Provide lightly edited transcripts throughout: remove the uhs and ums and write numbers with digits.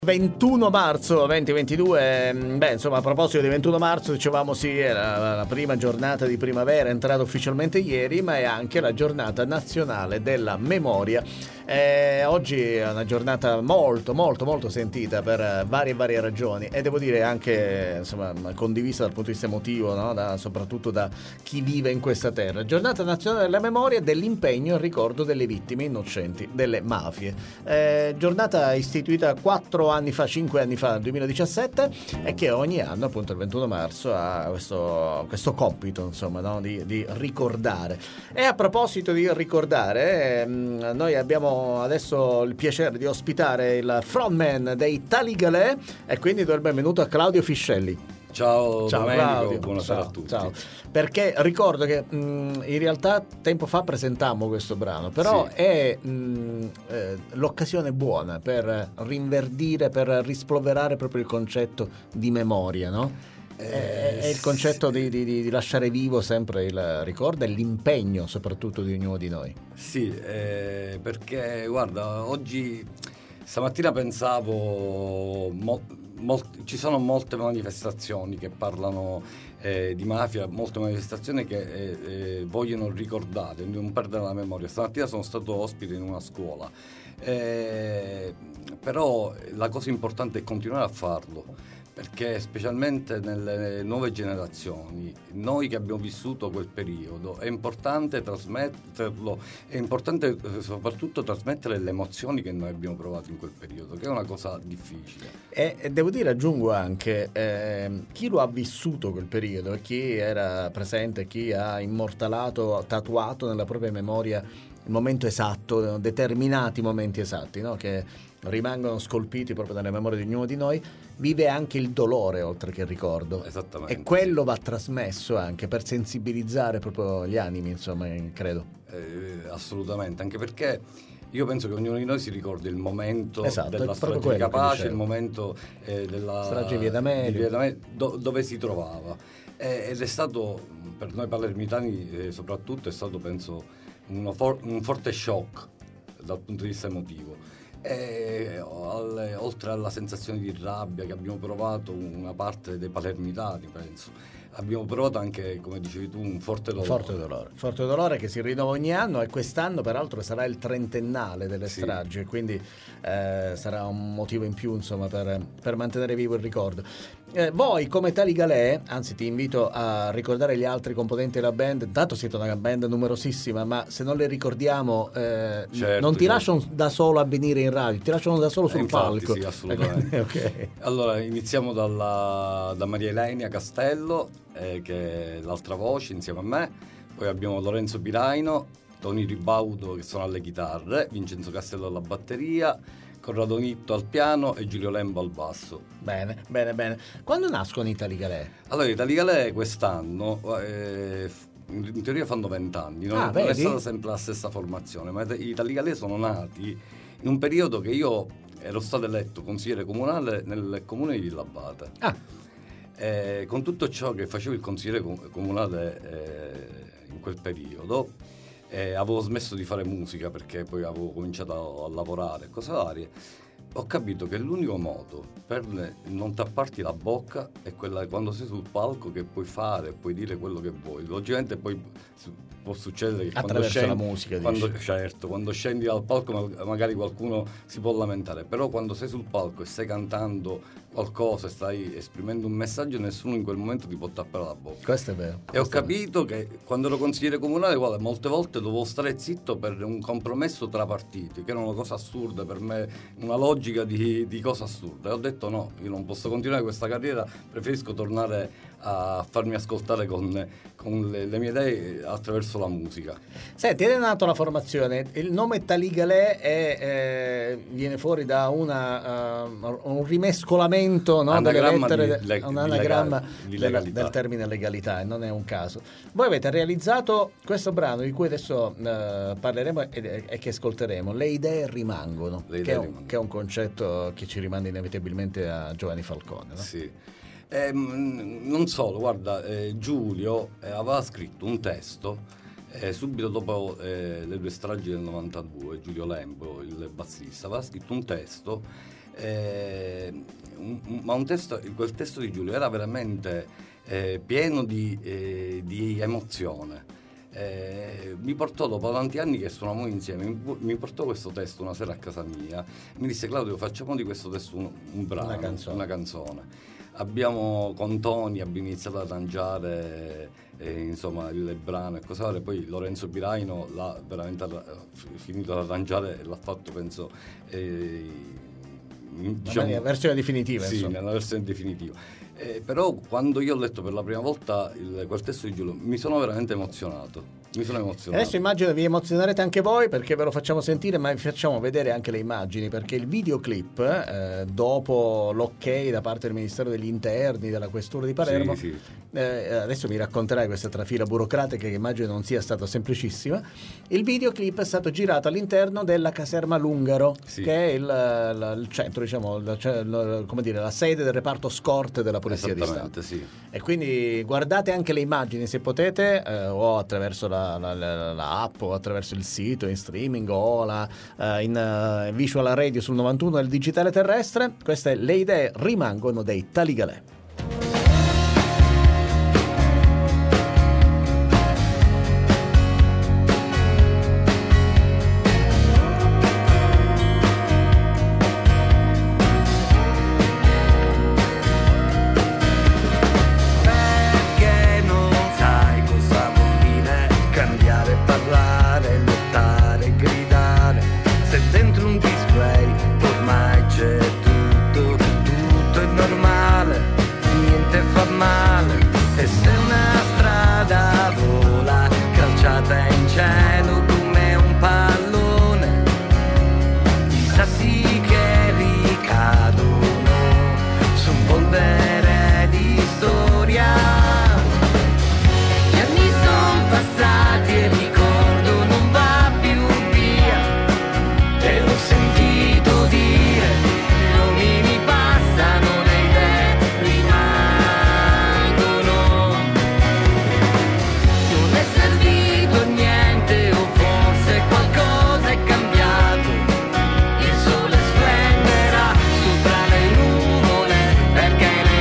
21 marzo 2022, insomma, a proposito di 21 marzo, dicevamo sì, era la prima giornata di primavera, è entrata ufficialmente ieri, ma è anche la giornata nazionale della memoria. Oggi è una giornata molto sentita per varie ragioni, e devo dire anche, insomma, condivisa dal punto di vista emotivo, no? Soprattutto da chi vive in questa terra. Giornata nazionale della memoria e dell'impegno al ricordo delle vittime innocenti delle mafie. Giornata istituita 5 anni fa, nel 2017, e che ogni anno, appunto il 21 marzo, ha questo compito, insomma, no? di ricordare. E a proposito di ricordare, noi abbiamo adesso il piacere di ospitare il frontman dei Tali Galè, e quindi do il benvenuto a Claudio Fiscelli. Ciao Domenico, Claudio. buonasera a tutti. Ciao. Perché ricordo che in realtà tempo fa presentammo questo brano, però sì, è l'occasione buona per rinverdire, per rispolverare proprio il concetto di memoria, no? È il concetto di lasciare vivo sempre il ricordo e l'impegno soprattutto di ognuno di noi. Sì, perché guarda, stamattina pensavo, ci sono molte manifestazioni che parlano di mafia, molte manifestazioni che vogliono ricordare, non perdere la memoria. Stamattina sono stato ospite in una scuola, però la cosa importante è continuare a farlo, perché specialmente nelle nuove generazioni, noi che abbiamo vissuto quel periodo, è importante trasmetterlo, è importante soprattutto trasmettere le emozioni che noi abbiamo provato in quel periodo, che è una cosa difficile. E devo dire, aggiungo anche, chi lo ha vissuto quel periodo, chi era presente, chi ha immortalato, tatuato nella propria memoria il momento esatto, determinati momenti esatti, no? Che rimangono scolpiti proprio nella memoria di ognuno di noi, vive anche il dolore oltre che il ricordo. Esattamente. E quello va trasmesso anche per sensibilizzare proprio gli animi, insomma, credo. Assolutamente, anche perché io penso che ognuno di noi si ricordi il momento, esatto, della strage di Capaci, il momento della strage di Via D'Amelio, dove si trovava. Ed è stato, per noi palermitani soprattutto, è stato, penso, un forte shock dal punto di vista emotivo. Oltre alla sensazione di rabbia che abbiamo provato una parte dei palermitani, penso, abbiamo provato anche, come dicevi tu, un forte dolore che si rinnova ogni anno, e quest'anno peraltro sarà il trentennale delle stragi, quindi sarà un motivo in più, insomma, per mantenere vivo il ricordo. Voi come Tali Galè, anzi ti invito a ricordare gli altri componenti della band. Intanto siete una band numerosissima, ma se non le ricordiamo non ti lasciano da solo a venire in radio, ti lasciano da solo sul palco. Sì, assolutamente. Okay. Allora iniziamo da Maria Elenia Castello, che è l'altra voce insieme a me. Poi abbiamo Lorenzo Piraino, Tony Ribaudo che suona alle chitarre, Vincenzo Castello alla batteria, Corrado Nitto al piano e Giulio Lembo al basso. Bene. Quando nascono i Tali Galè? Allora, i Tali Galè quest'anno in teoria fanno 20 anni, non è stata sempre la stessa formazione, ma i Tali Galè sono nati in un periodo che io ero stato eletto consigliere comunale nel comune di Villabate. Con tutto ciò che facevo il consigliere comunale in quel periodo, avevo smesso di fare musica perché poi avevo cominciato a lavorare, cose varie. Ho capito che l'unico modo per non tapparti la bocca è quella quando sei sul palco, che puoi fare, puoi dire quello che vuoi. Logicamente poi può succedere che attraverso la musica, quando scendi dal palco magari qualcuno si può lamentare, però quando sei sul palco e stai cantando qualcosa e stai esprimendo un messaggio, nessuno in quel momento ti può tappare la bocca. Questo è vero. E ho capito che quando ero consigliere comunale, guarda, molte volte dovevo stare zitto per un compromesso tra partiti, che era una cosa assurda per me, una logica di cosa assurda. E ho detto no, io non posso continuare questa carriera, preferisco tornare a farmi ascoltare con le mie idee attraverso la musica. Senti, è nato la formazione, il nome Tali Galè viene fuori da un rimescolamento, no, delle lettere, un anagramma del termine legalità, e non è un caso. Voi avete realizzato questo brano di cui adesso parleremo e che ascolteremo, Le idee rimangono, che è un concetto che ci rimanda inevitabilmente a Giovanni Falcone, no? Sì. Non solo, guarda, Giulio aveva scritto un testo subito dopo le due stragi del 92, Giulio Lembo, il bassista, aveva scritto un testo Ma quel testo di Giulio era veramente pieno di emozione. Mi portò, dopo tanti anni che suonavamo insieme, mi portò questo testo una sera a casa mia. Mi disse: Claudio, facciamo di questo testo un brano, una canzone. Con Tony abbiamo iniziato ad arrangiare insomma il brano e cose varie. Poi Lorenzo Piraino l'ha veramente finito ad arrangiare e l'ha fatto, penso, diciamo, nella versione definitiva. Sì, insomma. nella versione definitiva. Però quando io ho letto per la prima volta quel testo di Giulio mi sono veramente emozionato. Adesso immagino vi emozionerete anche voi, perché ve lo facciamo sentire, ma vi facciamo vedere anche le immagini, perché il videoclip, dopo l'ok da parte del Ministero degli Interni, della Questura di Palermo, sì. Adesso mi racconterai questa trafila burocratica che immagino non sia stata semplicissima. Il videoclip è stato girato all'interno della caserma Lungaro, che è il centro, diciamo, come dire, la sede del reparto scorte della Polizia di Stato. Sì. E quindi guardate anche le immagini se potete, o attraverso la app, o attraverso il sito in streaming, o in Visual Radio sul 91 del digitale terrestre. Queste le idee rimangono dei Taligalè. Perché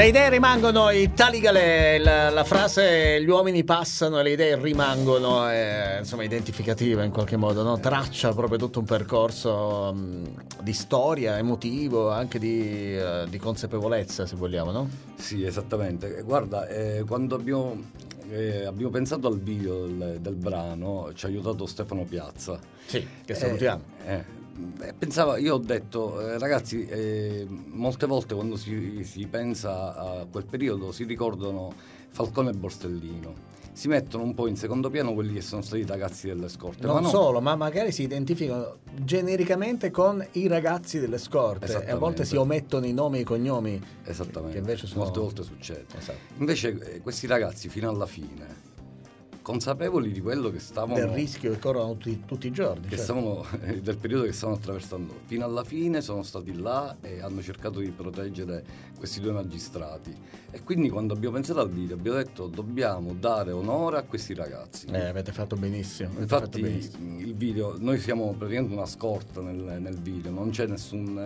Le idee rimangono, i taligalè, la frase gli uomini passano e le idee rimangono, insomma identificativa in qualche modo, no? Traccia proprio tutto un percorso di storia, emotivo, anche di consapevolezza, se vogliamo, no? Sì, esattamente. Guarda, quando abbiamo pensato al video del brano, ci ha aiutato Stefano Piazza. Sì, che salutiamo. Pensava, io ho detto, ragazzi, molte volte quando si pensa a quel periodo si ricordano Falcone e Borsellino. Si mettono un po' in secondo piano quelli che sono stati i ragazzi delle scorte. Non solo, ma magari si identificano genericamente con i ragazzi delle scorte e a volte si omettono i nomi e i cognomi. Esattamente, che invece sono... molte volte succede. Esatto. Invece questi ragazzi fino alla fine, consapevoli di quello che stavano, del rischio che corrono tutti i giorni, che stavano, del periodo che stavano attraversando, fino alla fine sono stati là e hanno cercato di proteggere questi due magistrati. E quindi quando abbiamo pensato al video abbiamo detto dobbiamo dare onore a questi ragazzi. Avete fatto benissimo. Infatti il video, noi siamo praticamente una scorta nel video, non c'è nessun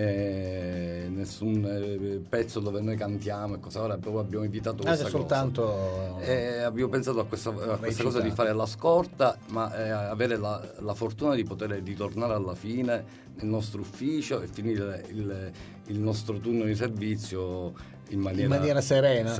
pezzo dove noi cantiamo e cosa. Ora proprio abbiamo evitato questa cosa. Soltanto abbiamo pensato a questa cosa di fare la scorta, ma avere la fortuna di poter ritornare alla fine nel nostro ufficio e finire il nostro turno di servizio in maniera serena.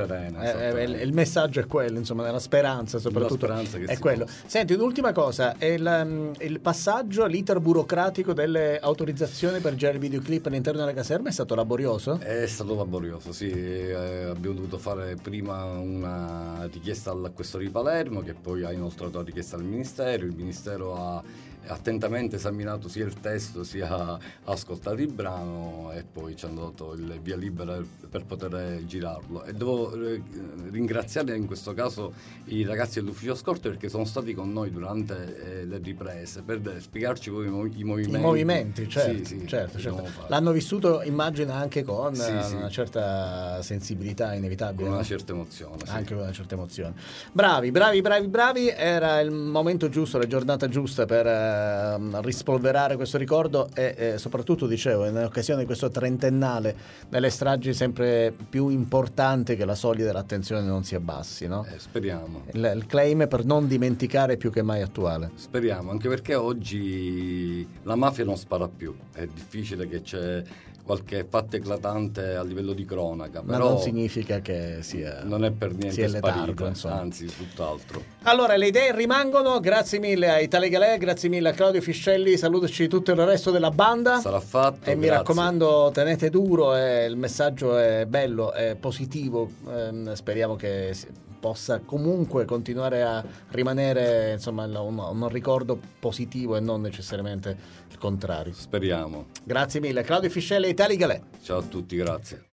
Il messaggio è quello, insomma, nella speranza soprattutto. È quello. Senti, un'ultima cosa, il passaggio, l'iter burocratico delle autorizzazioni per girare il videoclip all'interno della caserma è stato laborioso? È stato laborioso, sì. Abbiamo dovuto fare prima una richiesta al questore di Palermo, che poi ha inoltrato la richiesta al Ministero. Il Ministero ha attentamente esaminato sia il testo sia ascoltato il brano e poi ci hanno dato il via libera per poter girarlo. E devo ringraziare in questo caso i ragazzi dell'ufficio scorte perché sono stati con noi durante le riprese per spiegarci poi i movimenti. I movimenti, certo, sì, certo. L'hanno vissuto, immagino, anche con una certa sensibilità inevitabile. Con una certa emozione. Anche con una certa emozione. Bravi. Era il momento giusto, la giornata giusta per rispolverare questo ricordo e soprattutto, dicevo, in occasione di questo trentennale delle stragi sempre più importante che la soglia dell'attenzione non si abbassi, no? Speriamo. Il claim per non dimenticare è più che mai attuale. Speriamo, anche perché oggi la mafia non spara più, è difficile che c'è qualche fatto eclatante a livello di cronaca, ma però non significa che sia, non è per niente sparito, anzi tutt'altro. Allora, le idee rimangono. Grazie mille a Taligalè, grazie mille a Claudio Fiscelli, salutaci tutto il resto della banda. Sarà fatto. E grazie. Mi raccomando, tenete duro, il messaggio è bello, è positivo, speriamo che possa comunque continuare a rimanere, insomma, un ricordo positivo e non necessariamente il contrario. Speriamo. Grazie mille, Claudio Fiscelli e Taligalè. Ciao a tutti, grazie.